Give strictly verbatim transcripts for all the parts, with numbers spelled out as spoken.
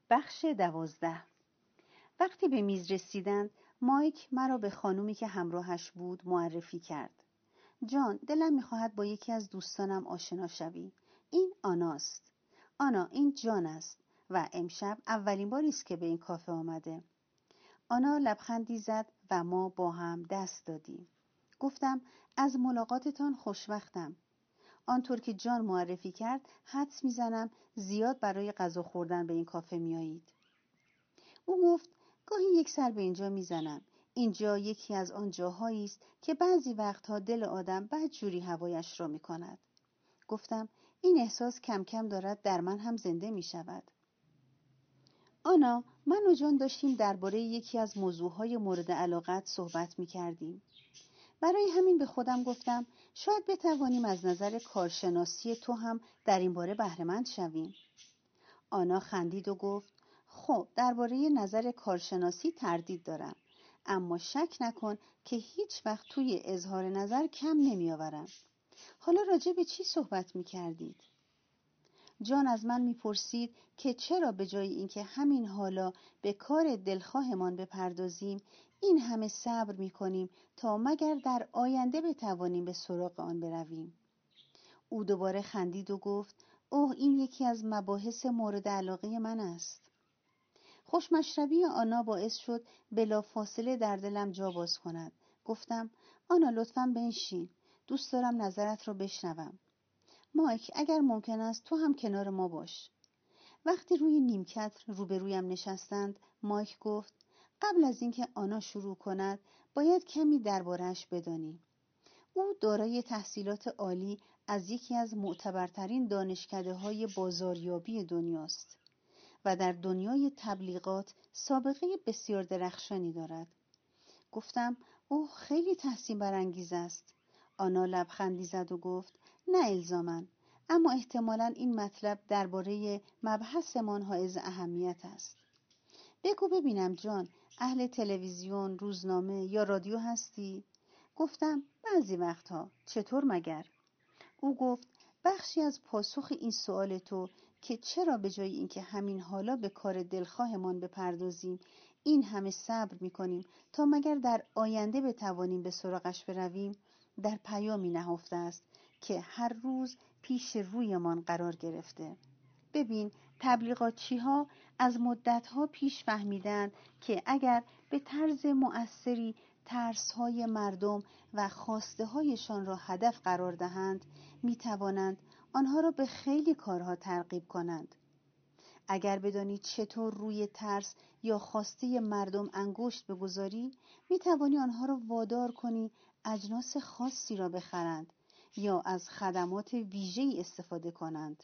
بخش دوازده. وقتی به میز رسیدند، مایک مرا به خانومی که همراهش بود معرفی کرد. جان، دلم می‌خواهد با یکی از دوستانم آشنا شوی. این آناست. آنا، این جان است و امشب اولین باری است که به این کافه آمده. آنا لبخندی زد و ما با هم دست دادیم. گفتم از ملاقاتتان خوشوقتم. آنطور که جان معرفی کرد حدس میزنم زیاد برای غذا خوردن به این کافه میایید. او گفت گاهی یک سر به اینجا میزنم. اینجا یکی از آن جاهایی است که بعضی وقتها دل آدم بدجوری هوایش را میکند. گفتم این احساس کم کم دارد در من هم زنده میشود. آنا، من و جان داشتیم درباره یکی از موضوعهای مورد علاقت صحبت میکردیم. برای همین به خودم گفتم شاید بتوانیم از نظر کارشناسی تو هم در این باره بهره‌مند شویم. آنا خندید و گفت خب درباره نظر کارشناسی تردید دارم، اما شک نکن که هیچ وقت توی اظهار نظر کم نمی آورم. حالا راجع به چی صحبت می کردید؟ جان از من می پرسید که چرا به جای اینکه همین حالا به کار دلخواهمان بپردازیم این همه صبر می کنیم تا مگر در آینده بتوانیم به سراغ آن برویم. او دوباره خندید و گفت اوه، این یکی از مباحث مورد علاقه من است. خوشمشربی آنا باعث شد بلافاصله در دلم جا باز کند. گفتم آنا لطفاً بنشین، دوست دارم نظرت رو بشنوم. مایک، اگر ممکن است تو هم کنار ما باش. وقتی روی نیمکت روبرویم نشستند، مایک گفت قبل از اینکه آنا شروع کند باید کمی درباره‌اش بدانی. او دارای تحصیلات عالی از یکی از معتبرترین دانشکده‌های بازاریابی دنیاست و در دنیای تبلیغات سابقه بسیار درخشانی دارد. گفتم اوه، خیلی تحسین برانگیز است. آنا لبخندی زد و گفت نه الزاماً، اما احتمالاً این مطلب درباره مبحثمان حائز اهمیت است. بگو ببینم جان، اهل تلویزیون، روزنامه یا رادیو هستی؟ گفتم بعضی وقتها. چطور مگر؟ او گفت بخشی از پاسخ این سوال تو که چرا به جای اینکه همین حالا به کار دلخواهمان بپردازیم این همه صبر می‌کنیم تا مگر در آینده بتوانیم به سراغش برویم، در پیامی نهفته است که هر روز پیش رویمان قرار گرفته. ببین، تبلیغاتچی‌ها از مدت‌ها پیش فهمیدند که اگر به طرز مؤثری ترس‌های مردم و خواسته‌هایشان را هدف قرار دهند، می‌توانند آنها را به خیلی کارها ترغیب کنند. اگر بدانی چطور روی ترس یا خواسته مردم انگشت بگذاری، می‌توانی آنها را وادار کنی اجناس خاصی را بخرند یا از خدمات ویژه‌ای استفاده کنند.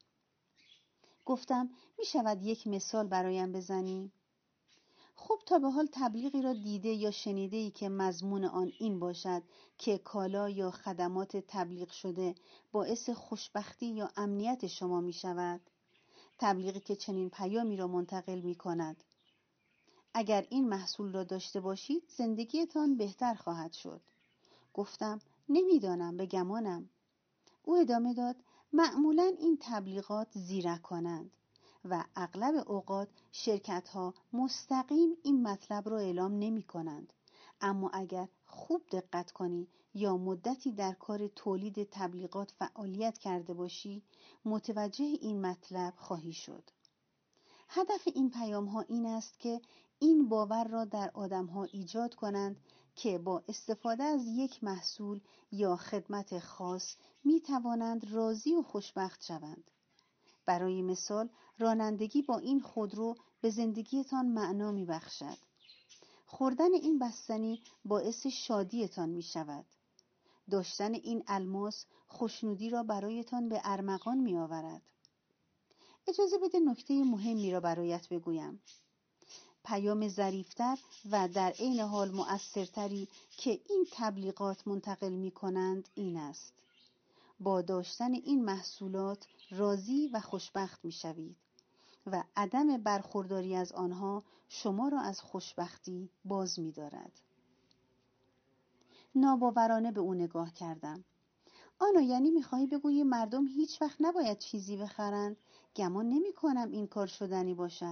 گفتم می شود یک مثال برایم بزنی؟ خب تا به حال تبلیغی را دیده یا شنیده ای که مضمون آن این باشد که کالا یا خدمات تبلیغ شده باعث خوشبختی یا امنیت شما می شود؟ تبلیغی که چنین پیامی را منتقل می کند: اگر این محصول را داشته باشید زندگیتان بهتر خواهد شد. گفتم نمیدانم، به گمانم. او ادامه داد معمولاً این تبلیغات زیرکانند و اغلب اوقات شرکت‌ها مستقیم این مطلب را اعلام نمی کنند، اما اگر خوب دقت کنی یا مدتی در کار تولید تبلیغات فعالیت کرده باشی متوجه این مطلب خواهی شد. هدف این پیام‌ها این است که این باور را در آدم‌ها ایجاد کنند که با استفاده از یک محصول یا خدمت خاص می توانند راضی و خوشبخت شوند. برای مثال، رانندگی با این خودرو به زندگیتان معنا می بخشد. خوردن این بستنی باعث شادیتان می شود. داشتن این الماس خوشنودی را برایتان به ارمغان می آورد. اجازه بده نکته مهمی را برایت بگویم. پیام ظریفتر و در عین حال مؤثرتری که این تبلیغات منتقل می کنند این است: با داشتن این محصولات راضی و خوشبخت می شوید و عدم برخورداری از آنها شما را از خوشبختی باز می دارد. ناباورانه به او نگاه کردم. آنا، یعنی میخواهی بگویی مردم هیچ وقت نباید چیزی بخرند؟ گمان نمی کنم این کار شدنی باشد.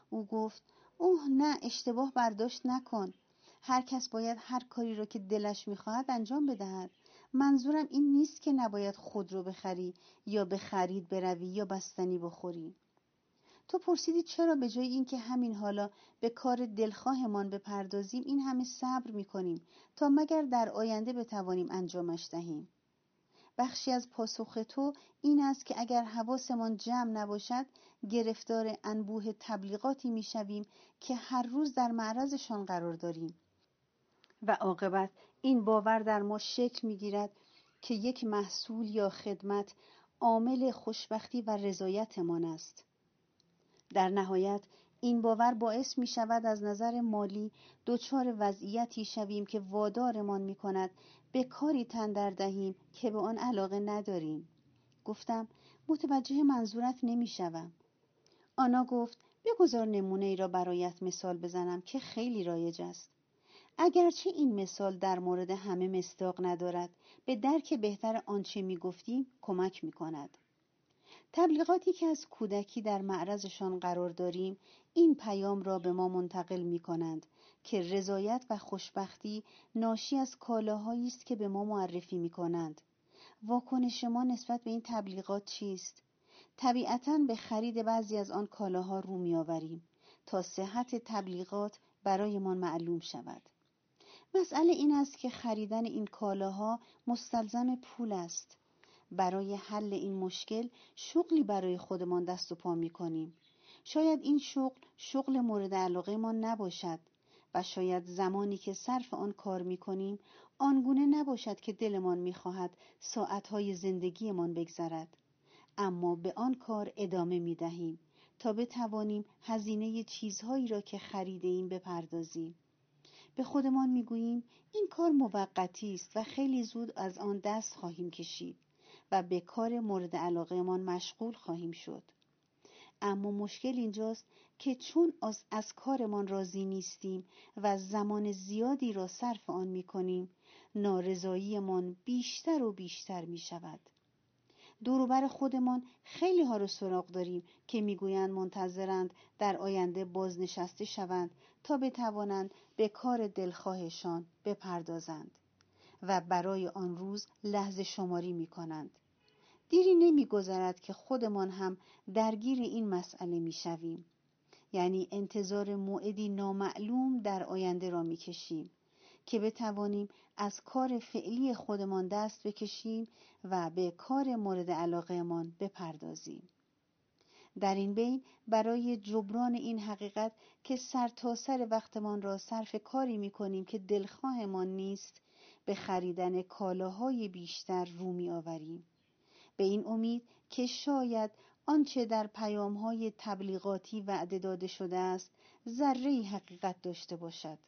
او گفت اوه نه، اشتباه برداشت نکن. هر کس باید هر کاری را که دلش میخواهد انجام بدهد. منظورم این نیست که نباید خود رو بخری یا به خرید بروی یا بستنی بخوری. تو پرسیدی چرا به جای اینکه همین حالا به کار دلخواهمان بپردازیم این همه صبر میکنیم تا مگر در آینده بتوانیم انجامش دهیم. بخشی از پاسخ تو این است که اگر حواسمان جمع نباشد گرفتار انبوه تبلیغاتی میشویم که هر روز در معرضشان قرار داریم و عاقبت این باور در ما شکل میگیرد که یک محصول یا خدمت عامل خوشبختی و رضایتمان است. در نهایت این باور باعث می شود از نظر مالی دچار وضعیتی شویم که وادارمان می کند به کاری تن در دهیم که به آن علاقه نداریم. گفتم متوجه منظورت نمی شوم. آنا گفت بگذار نمونه ای را برایت مثال بزنم که خیلی رایج است. اگرچه این مثال در مورد همه مصداق ندارد، به درک بهتر آنچه می گفتیم کمک می کند. تبلیغاتی که از کودکی در معرضشان قرار داریم این پیام را به ما منتقل می کنند که رضایت و خوشبختی ناشی از کالاهایی است که به ما معرفی می کنند. واکنش ما نسبت به این تبلیغات چیست؟ طبیعتاً به خرید بعضی از آن کالاها رو می آوریم تا صحت تبلیغات برایمان معلوم شود. مسئله این است که خریدن این کالاها مستلزم پول است. برای حل این مشکل شغلی برای خودمان دست و پا می کنیم. شاید این شغل شغل مورد علاقه ما نباشد و شاید زمانی که صرف آن کار می کنیم آنگونه نباشد که دلمان می خواهد ساعتهای زندگیمان بگذرد. اما به آن کار ادامه می دهیم تا بتوانیم هزینه چیزهایی را که خریده ایم بپردازیم. به خودمان می گوییم این کار موقتی است و خیلی زود از آن دست خواهیم کشید و به کار مورد علاقهمان مشغول خواهیم شد. اما مشکل اینجاست که چون از, از کارمان راضی نیستیم و زمان زیادی را صرف آن می کنیم، نارضاییمان بیشتر و بیشتر می شود. دوروبر خودمان خیلی ها رو سراغ داریم که میگویند منتظرند در آینده بازنشسته شوند تا بتوانند به کار دلخواهشان بپردازند و برای آن روز لحظه شماری می کنند. دیری نمی گذرد که خودمان هم درگیر این مسئله می شویم. یعنی انتظار موعدی نامعلوم در آینده را می کشیم که بتوانیم از کار فعلی خودمان دست بکشیم و به کار مورد علاقهمان بپردازیم. در این بین برای جبران این حقیقت که سر تا سر وقتمان را صرف کاری می کنیم که دلخواهمان نیست، به خریدن کالاهای بیشتر رو می آوریم. به این امید که شاید آنچه در پیام‌های تبلیغاتی وعده داده شده است ذره‌ای حقیقت داشته باشد.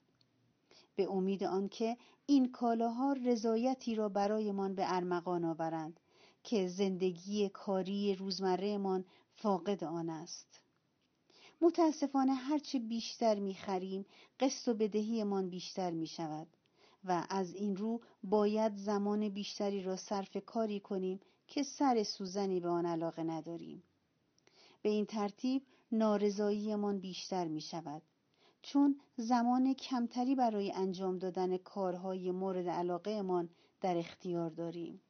به امید آنکه این کالاها رضایتی را برایمان به ارمغان آورند که زندگی کاری روزمره‌مان فاقد آن است. متاسفانه هرچه بیشتر می‌خریم قسط و بدهیمان بیشتر می‌شود و از این رو باید زمان بیشتری را صرف کاری کنیم که سر سوزنی به آن علاقه نداریم. به این ترتیب نارضاییمان بیشتر می‌شود، چون زمان کمتری برای انجام دادن کارهای مورد علاقه‌مان در اختیار داریم.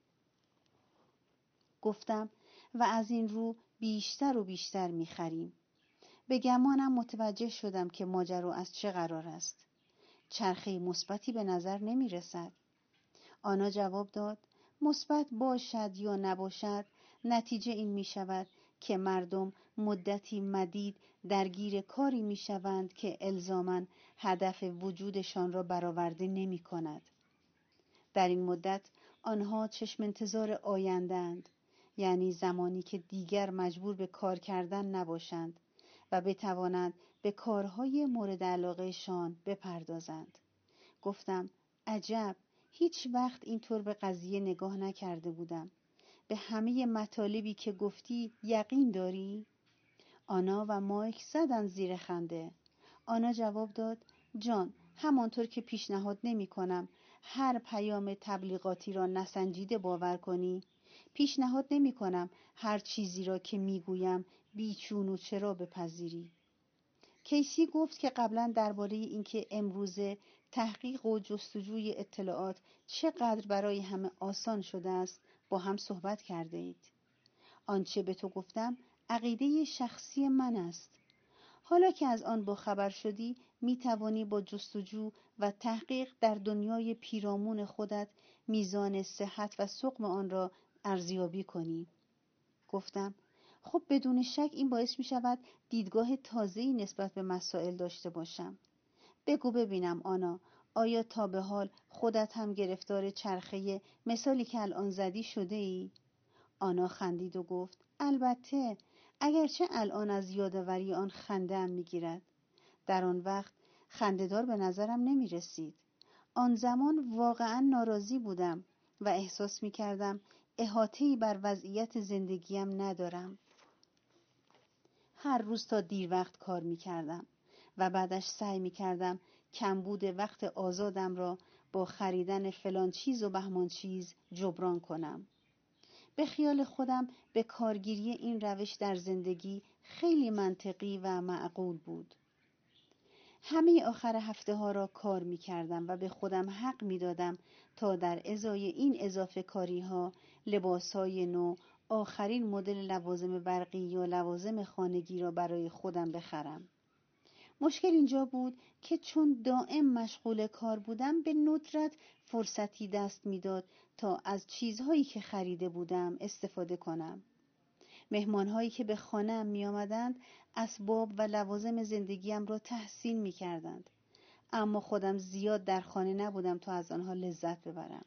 گفتم و از این رو بیشتر و بیشتر می‌خریم. به گمانم متوجه شدم که ماجرا از چه قرار است. چرخه مثبتی به نظر نمی رسد. آنا جواب داد مثبت باشد یا نباشد، نتیجه این می شود که مردم مدتی مدید درگیر کاری می شوند که الزاماً هدف وجودشان را برآورده نمی کند. در این مدت آنها چشم انتظار آینده‌اند، یعنی زمانی که دیگر مجبور به کار کردن نباشند و بتوانند به کارهای مورد علاقهشان بپردازند. گفتم عجب، هیچ وقت اینطور به قضیه نگاه نکرده بودم. به همه مطالبی که گفتی یقین داری؟ آنا و مایک زدن زیر خنده. آنا جواب داد جان، همانطور که پیشنهاد نمی کنم هر پیام تبلیغاتی را نسنجیده باور کنی، پیشنهاد نمی کنم هر چیزی را که می گویم بیچون و چرا بپذیری. کیسی گفت که قبلا درباره اینکه امروزه تحقیق و جستجوی اطلاعات چقدر برای همه آسان شده است با هم صحبت کرده اید. آنچه به تو گفتم عقیده شخصی من است. حالا که از آن با خبر شدی می توانی با جستجو و تحقیق در دنیای پیرامون خودت میزان صحت و سقم آن را ارزیابی کنی. گفتم خب بدون شک این باعث می شود دیدگاه تازه‌ای نسبت به مسائل داشته باشم. بگو ببینم آنا، آیا تا به حال خودت هم گرفتار چرخه مثالی که الان زدی شده ای؟ آنا خندید و گفت البته، اگرچه الان از یادآوری آن خنده‌ام می‌گیرد. در آن وقت خنده‌دار به نظرم نمی رسید. آن زمان واقعا ناراضی بودم و احساس می کردم احاطه‌ای بر وضعیت زندگیم ندارم. هر روز تا دیر وقت کار می کردم و بعدش سعی می کردم کمبود وقت آزادم را با خریدن فلان چیز و بهمان چیز جبران کنم. به خیال خودم به کارگیری این روش در زندگی خیلی منطقی و معقول بود. همه آخر هفته ها را کار می کردم و به خودم حق می دادم تا در ازای این اضافه کاری ها لباس های نو، آخرین مدل لوازم برقی یا لوازم خانگی را برای خودم بخرم. مشکل اینجا بود که چون دائم مشغول کار بودم به ندرت فرصتی دست میداد تا از چیزهایی که خریده بودم استفاده کنم. مهمانهایی که به خانه‌ام می آمدند اسباب و لوازم زندگیم را تحسین می کردند، اما خودم زیاد در خانه نبودم تا از آنها لذت ببرم.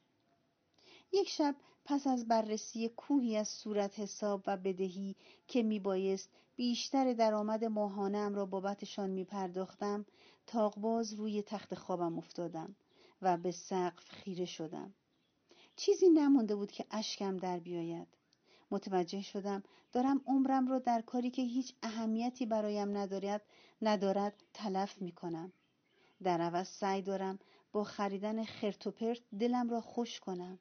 یک شب پس از بررسی کوهی از صورت حساب و بدهی که می بایست بیشتر درآمد ماهانه‌ام را بابتشان می پرداختم، طاق‌باز روی تخت خوابم افتادم و به سقف خیره شدم. چیزی نمانده بود که اشکم در بیاید. متوجه شدم دارم عمرم را در کاری که هیچ اهمیتی برایم ندارد ندارد تلف می کنم. در عوض سعی دارم با خریدن خرت و پرت دلم را خوش کنم.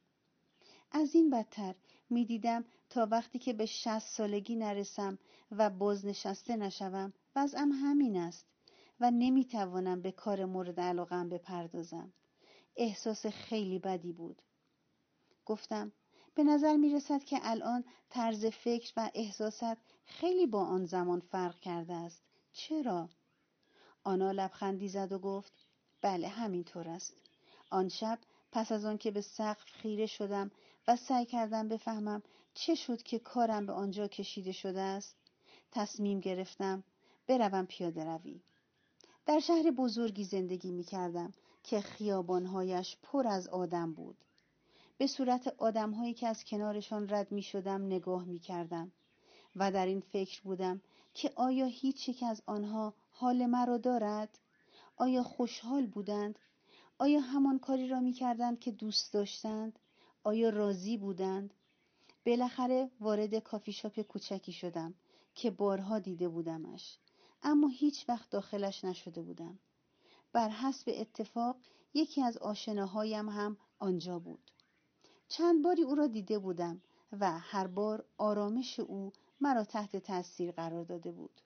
از این بدتر می دیدم تا وقتی که به شصت سالگی نرسم و بازنشسته نشوم وضعم همین است و نمی توانم به کار مورد علاقه‌ام بپردازم. احساس خیلی بدی بود. گفتم به نظر می رسد که الان طرز فکر و احساست خیلی با آن زمان فرق کرده است. چرا؟ آنا لبخندی زد و گفت بله همینطور است. آن شب پس از آن که به سقف خیره شدم و سعی کردم بفهمم چه شد که کارم به آنجا کشیده شده است، تصمیم گرفتم بروم پیاده روی. در شهر بزرگی زندگی می کردم که خیابانهایش پر از آدم بود. به صورت آدم‌هایی که از کنارشان رد می‌شدم نگاه می‌کردم و در این فکر بودم که آیا هیچ یک از آنها حال مرا دارد؟ آیا خوشحال بودند؟ آیا همان کاری را می‌کردند که دوست داشتند؟ آیا راضی بودند؟ بالاخره وارد کافی شاپ کوچکی شدم که بارها دیده بودمش، اما هیچ وقت داخلش نشده بودم. بر حسب اتفاق یکی از آشناهایم هم آنجا بود. چند باری او را دیده بودم و هر بار آرامش او مرا تحت تاثیر قرار داده بود.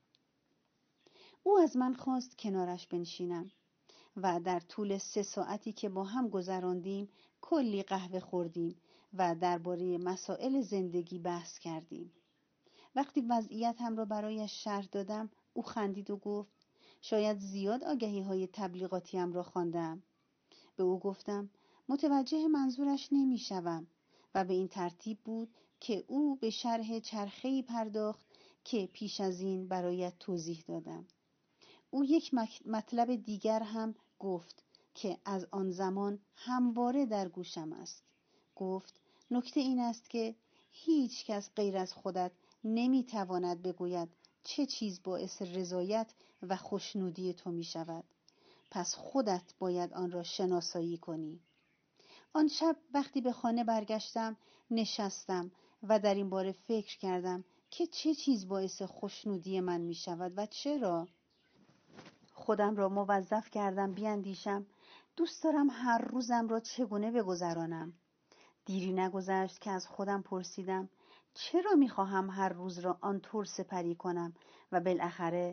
او از من خواست کنارش بنشینم و در طول سه ساعتی که با هم گذراندیم کلی قهوه خوردیم و درباره مسائل زندگی بحث کردیم. وقتی وضعیتم را برایش شرح دادم او خندید و گفت شاید زیاد آگهی های تبلیغاتیم را خواندم. به او گفتم متوجه منظورش نمی شوم و به این ترتیب بود که او به شرح چرخه‌ای پرداخت که پیش از این برایت توضیح دادم. او یک مطلب دیگر هم گفت که از آن زمان همواره در گوشم است. گفت نکته این است که هیچ کس غیر از خودت نمی تواند بگوید چه چیز باعث رضایت و خوشنودی تو می شود. پس خودت باید آن را شناسایی کنی. آن شب وقتی به خانه برگشتم نشستم و در این باره فکر کردم که چه چیز باعث خوشنودی من می شود و چرا. خودم را موظف کردم بیاندیشم دوست دارم هر روزم را چگونه بگذرانم. دیری نگذشت که از خودم پرسیدم چرا می خواهم هر روز را آنطور سپری کنم و بالاخره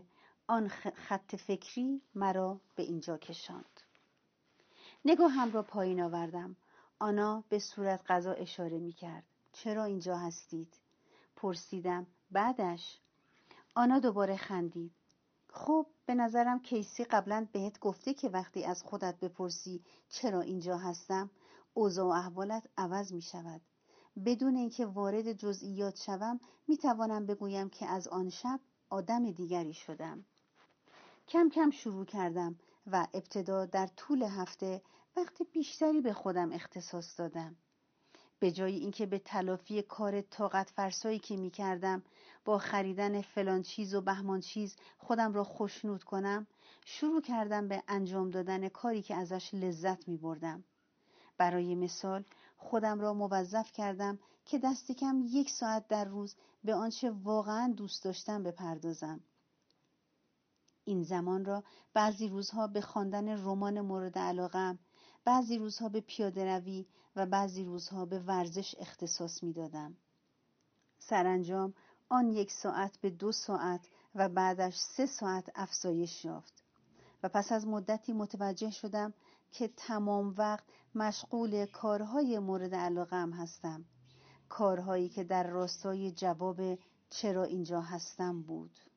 آن خط فکری مرا به اینجا کشاند. نگاهم را پایین آوردم. آنا به صورت غذا اشاره می کرد. چرا اینجا هستید؟ پرسیدم. بعدش؟ آنا دوباره خندید. خب به نظرم کیسی قبلا بهت گفته که وقتی از خودت بپرسی چرا اینجا هستم، اوضاع و احوالت عوض می شود. بدون اینکه وارد جزئیات شوم می توانم بگویم که از آن شب آدم دیگری شدم. کم کم شروع کردم و ابتدا در طول هفته وقت بیشتری به خودم اختصاص دادم. به جای اینکه به تلافی کار طاقت فرسایی که می کردم با خریدن فلان چیز و بهمان چیز خودم را خوشنود کنم، شروع کردم به انجام دادن کاری که ازش لذت می بردم. برای مثال خودم را موظف کردم که دست کم یک ساعت در روز به آنچه واقعا دوست داشتم بپردازم. این زمان را بعضی روزها به خواندن رمان مورد علاقه‌ام، بعضی روزها به پیاده‌روی و بعضی روزها به ورزش اختصاص می‌دادم. سرانجام آن یک ساعت به دو ساعت و بعدش سه ساعت افزایش یافت و پس از مدتی متوجه شدم که تمام وقت مشغول کارهای مورد علاقه‌ام هستم. کارهایی که در راستای جواب چرا اینجا هستم بود.